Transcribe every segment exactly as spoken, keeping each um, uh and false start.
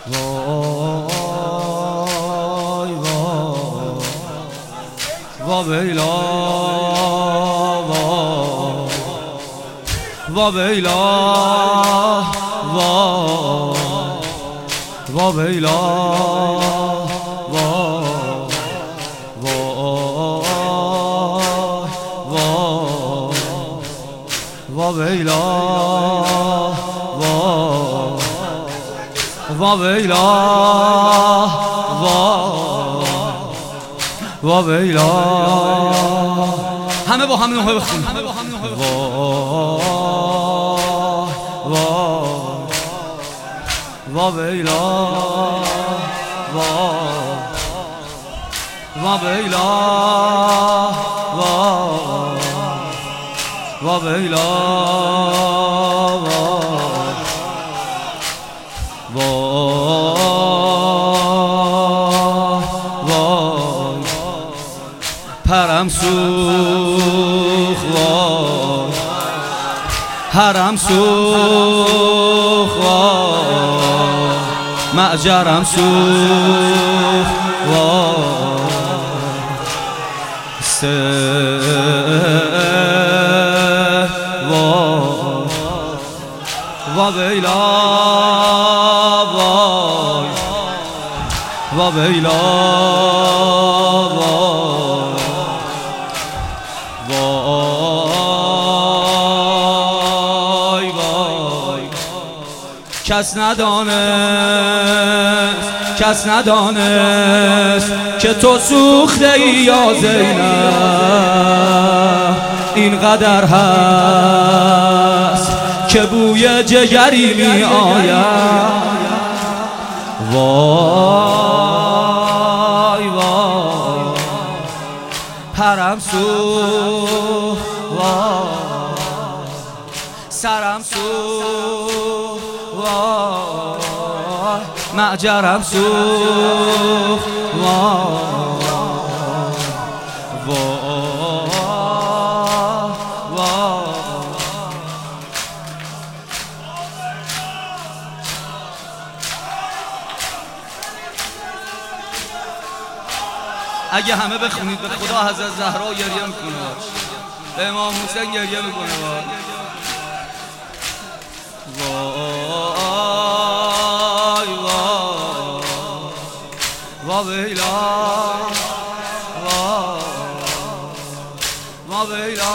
وای وای وا ویلا وا ویلا وا وا ویلا وا وا ویلا وا وا ویلا وا وا ویلا همه با هم نوحه بخونیم وا وا وا ویلا وا وا ویلا وا وا ویلا وای پرم سوخ وای حرم سوخ وای معجرم سوخ وای سه وای وا ویلا وای وا ویلا وای وای کس ندانست کس ندانست که تو سوخته ای یا زینب اینقدر هست که بوی جگری می آید وای وای پرم سوخ وای سرم سوخ وای معجرم سوخ وای وای اگه همه بخونید به خدا حضرت زهرا گریه میکنه، به امام حسین گریه میکنه. وای وای وا ویلا وا ویلا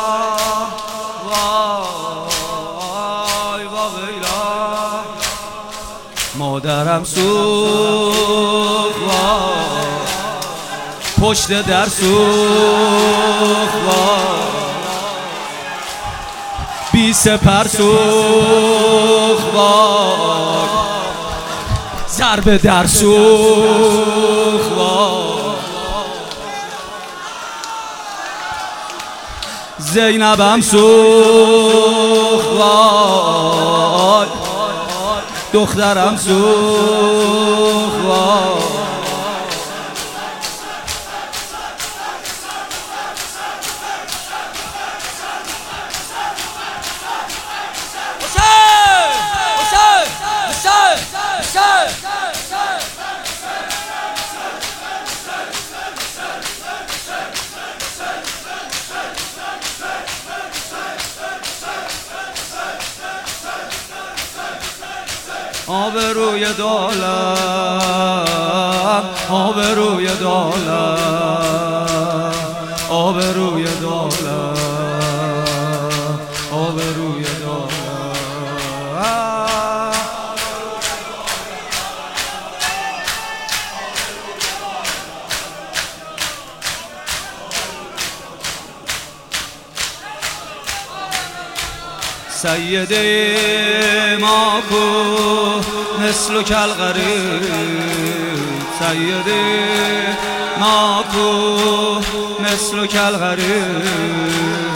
وای وا ویلا مادرم سوخت پشت در سوخت بی سپر سوخت ضرب در سوخت زینبم سوخت دخترم سوخت آبروی دولم آبروی دولم آبروی دولم آبروی دولم سیده ما کو مثل کالغریب سیده ما کو مثل کالغریب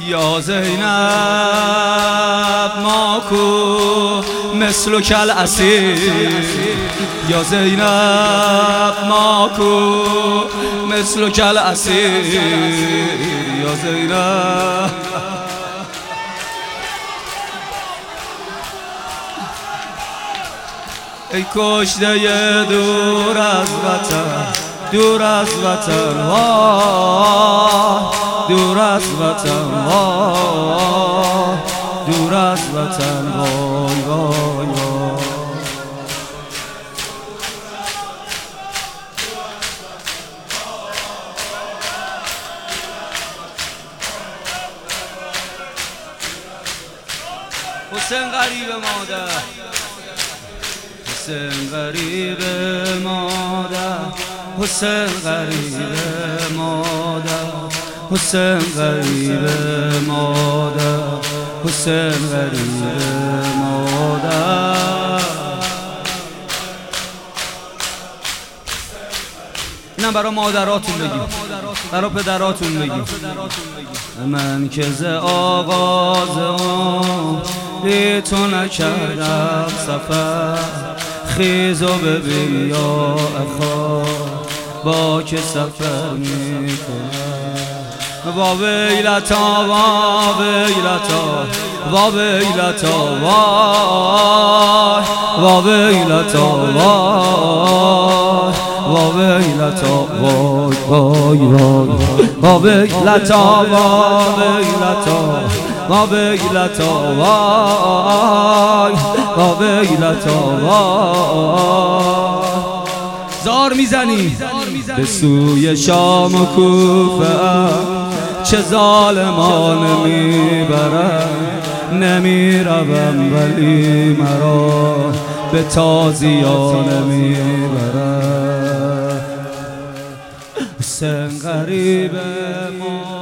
یا زینب ماکو مثل کل اسیر یا زینب ماکو مثل کل اسیر یا زینب ای کشته دور از وطن دور از وطن وای دور از وطن وای دور از وطن وای وای وای حسین غریب مادر حسین غریب مادر حسین غریب مادر حسین غریب مادر حسین غریب مادر نه برا مادراتون بگیم برا پدراتون بگیم من که ز آغاز عمری تو نکردم سفر خیز و ببین یا اخا با که سفر میکنم با ویلتا با ویلتا با ویلتا وای با ویلتا وای با ویلتا وای وای وای با ویلتا با ویلتا با ویلتا وای با ویلتا وای زار میزنی به سوی شام و کوفه چه ظالمان میبرن نمیروم ولی مرا به تازیانه میبرن حسین غریب ما